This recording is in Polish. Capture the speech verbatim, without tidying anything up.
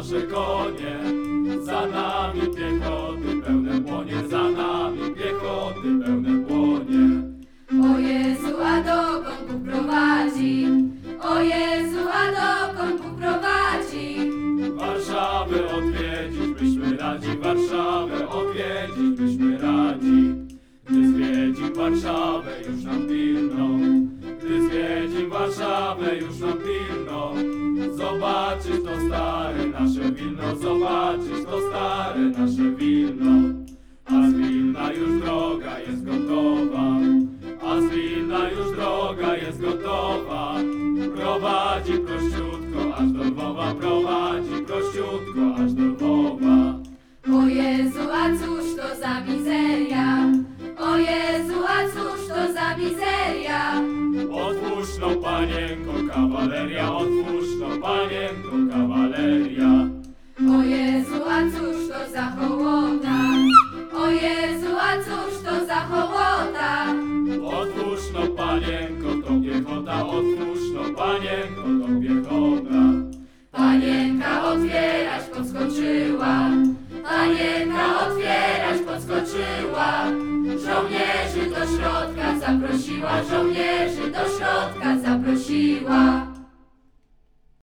nasze konie, za nami piechoty pełne błonie, za nami piechoty pełne błonie. O Jezu, a dokąd Bóg prowadzi? O Jezu, a dokąd Bóg prowadzi? Warszawę odwiedzić byśmy radzi, Warszawę odwiedzić byśmy radzi. Gdy zwiedzim Warszawę już nam pilno, gdy zwiedzim Warszawę już nam pilno, zobaczyć to stare nasze Wilno, zobaczyć to stare nasze Wilno. A z Wilna już droga jest gotowa, a z Wilna już droga jest gotowa. Prowadzi prościutko aż do Lwowa, prowadzi prościutko aż do Lwowa. O Jezu, a cóż to za mizeria? O Jezu, a cóż to za mizeria? Otwórz no panienko kawaleria, otwórz no panienko kawaleria. O Jezu, a cóż to za hołota? O Jezu, a cóż to za hołota? Otwórz no panienko to piechota, otwórz no panienko to piechota. Panienka otwierać podskoczyła, Panienka otwierać podskoczyła. Żołnierzy do środka zaprosiła, żołnierzy do środka zaprosiła.